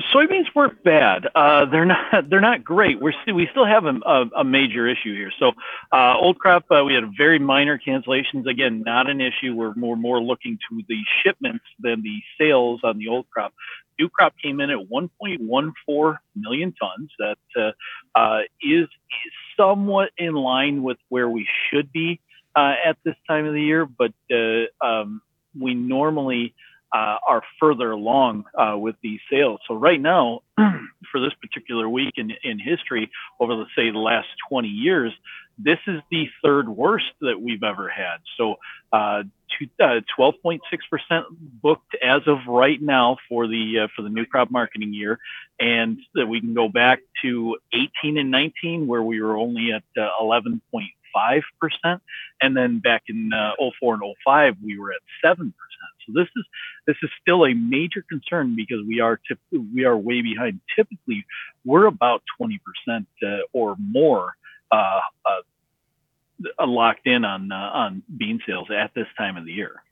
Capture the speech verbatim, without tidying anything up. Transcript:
Soybeans weren't bad. Uh, they're not. They're not great. We're still, we still have a, a, a major issue here. So, uh, old crop, uh, we had very minor cancellations. Again, not an issue. We're more more looking to the shipments than the sales on the old crop. New crop came in at one point one four million tons. That uh, uh, is, is somewhat in line with where we should be uh, at this time of the year, but uh, um, we normally uh, are further along uh, with these sales. So right now, for this particular week in, in history, over let's say the last twenty years, this is the third worst that we've ever had. So uh, twelve point six percent booked as of right now for the uh, for the new crop marketing year, and that we can go back to eighteen and nineteen where we were only at uh, eleven point five percent, and then back in uh, oh four and oh five we were at seven percent. So this is this is still a major concern because we are tip- we are way behind. Typically, we're about twenty percent uh, or more uh, uh, locked in on uh, on bean sales at this time of the year.